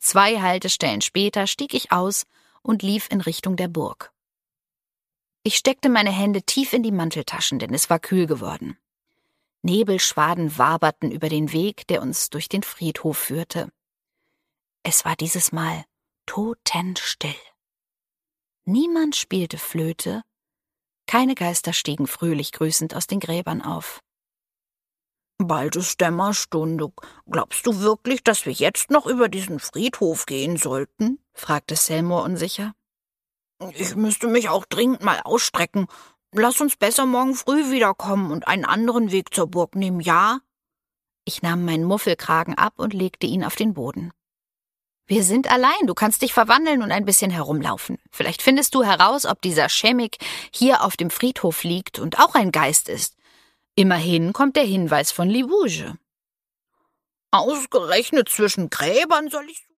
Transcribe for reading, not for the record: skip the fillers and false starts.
2 Haltestellen später stieg ich aus und lief in Richtung der Burg. Ich steckte meine Hände tief in die Manteltaschen, denn es war kühl geworden. Nebelschwaden waberten über den Weg, der uns durch den Friedhof führte. Es war dieses Mal totenstill. Niemand spielte Flöte, keine Geister stiegen fröhlich grüßend aus den Gräbern auf. »Bald ist Dämmerstunde. Glaubst du wirklich, dass wir jetzt noch über diesen Friedhof gehen sollten?« fragte Selmor unsicher. »Ich müsste mich auch dringend mal ausstrecken. Lass uns besser morgen früh wiederkommen und einen anderen Weg zur Burg nehmen, ja?« Ich nahm meinen Muffelkragen ab und legte ihn auf den Boden. »Wir sind allein, du kannst dich verwandeln und ein bisschen herumlaufen. Vielleicht findest du heraus, ob dieser Schemmik hier auf dem Friedhof liegt und auch ein Geist ist. Immerhin kommt der Hinweis von Libouge.« »Ausgerechnet zwischen Gräbern soll ich